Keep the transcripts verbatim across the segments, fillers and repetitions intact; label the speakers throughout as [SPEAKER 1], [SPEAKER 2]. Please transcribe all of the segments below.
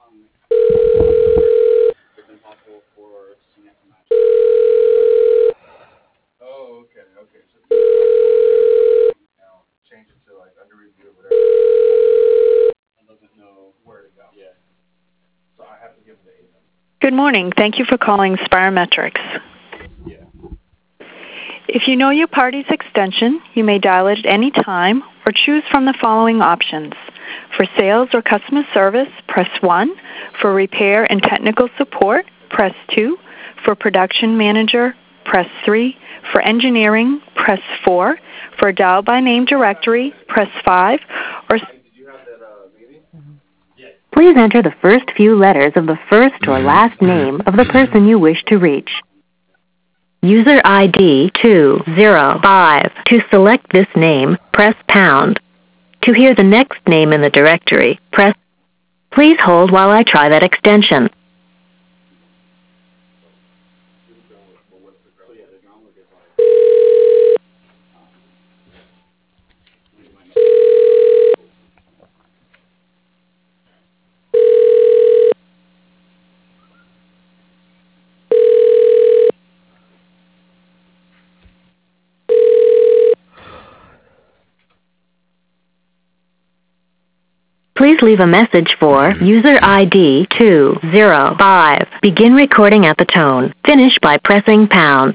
[SPEAKER 1] Good morning. Thank you for calling Spirometrics. If you know your party's extension, you may dial it at any time or choose from the following options. For sales or customer service, press one. For repair and technical support, press two. For production manager, press three. For engineering, press four. For a dial by name directory, press five. Or please enter the first few letters of the first or last name of the person you wish to reach. User I D two zero five. To select this name, press pound. To hear the next name in the directory, press. Please hold while I try that extension. Please leave a message for user I D two zero five. Begin recording at the tone. Finish by pressing pound.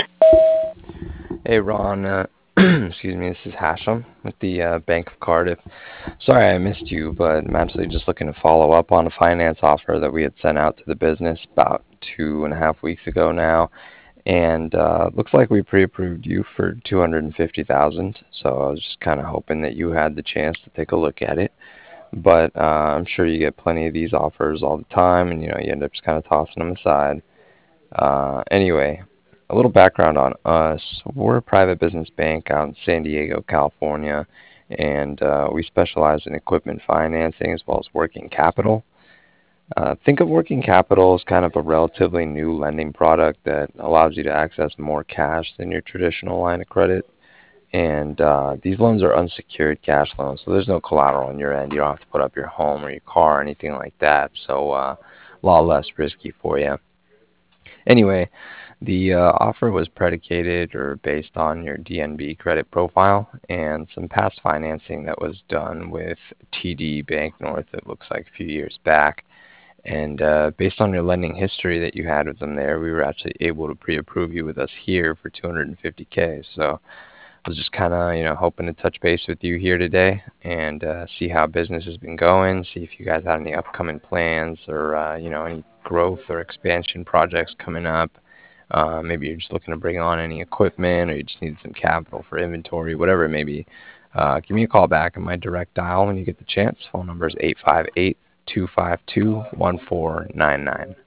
[SPEAKER 2] Hey Ron, uh, excuse me, this is Hashem with the uh, Bank of Cardiff. Sorry I missed you, but I'm actually just looking to follow up on a finance offer that we had sent out to the business about two and a half weeks ago now. And uh, looks like we pre-approved you for two hundred fifty thousand dollars, so I was just kind of hoping that you had the chance to take a look at it. But uh, I'm sure you get plenty of these offers all the time, and you know you end up just kind of tossing them aside. Uh, anyway, a little background on us. We're a private business bank out in San Diego, California, and uh, we specialize in equipment financing as well as working capital. Uh, think of working capital as kind of a relatively new lending product that allows you to access more cash than your traditional line of credit. And uh, these loans are unsecured cash loans, so there's no collateral on your end. You don't have to put up your home or your car or anything like that, so uh, a lot less risky for you. Anyway, the uh, offer was predicated or based on your D N B credit profile and some past financing that was done with T D Bank North, it looks like a few years back. And uh, based on your lending history that you had with them there, we were actually able to pre-approve you with us here for two hundred fifty K. So I was just kind of, you know, hoping to touch base with you here today and uh, see how business has been going, see if you guys had any upcoming plans or, uh, you know, any growth or expansion projects coming up. Uh, maybe you're just looking to bring on any equipment or you just need some capital for inventory, whatever it may be. Uh, give me a call back on my direct dial when you get the chance. Phone number is eight five eight, two five two, one four nine nine.